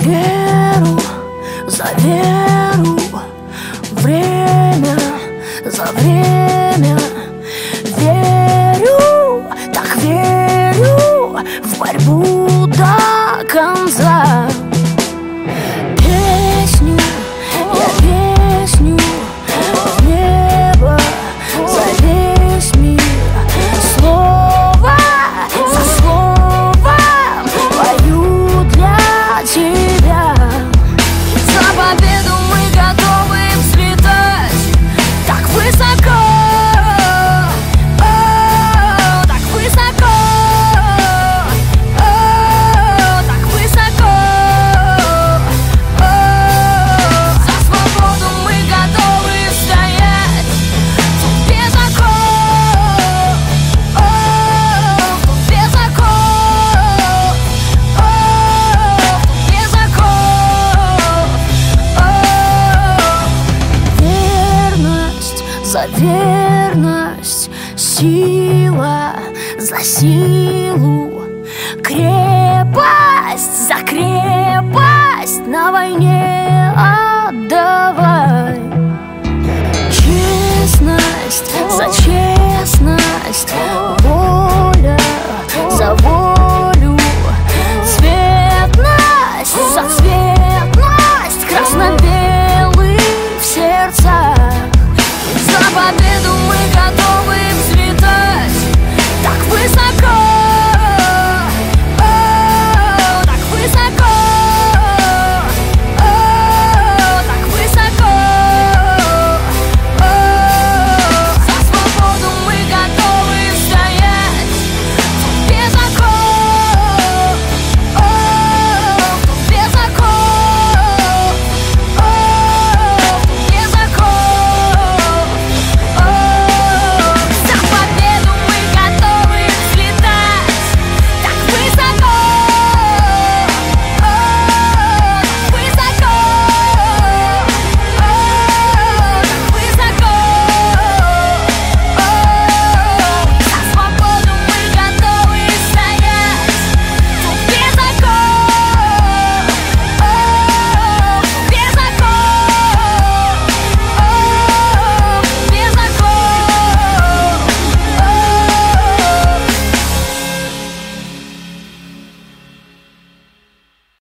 веру, за веру, время за время. Верю, так верю в борьбу до конца. Песню, я песню в небо за весь мир. Слово за словом пою для тебя. За победу мы готовы взлетать так высоко, так высоко, так высоко. За свободу мы готовы стоять тут без оков, тут без оков, тут без оков. Верность за верность, сила за силу, крепость за крепость на войне отдавай. Честность за честность,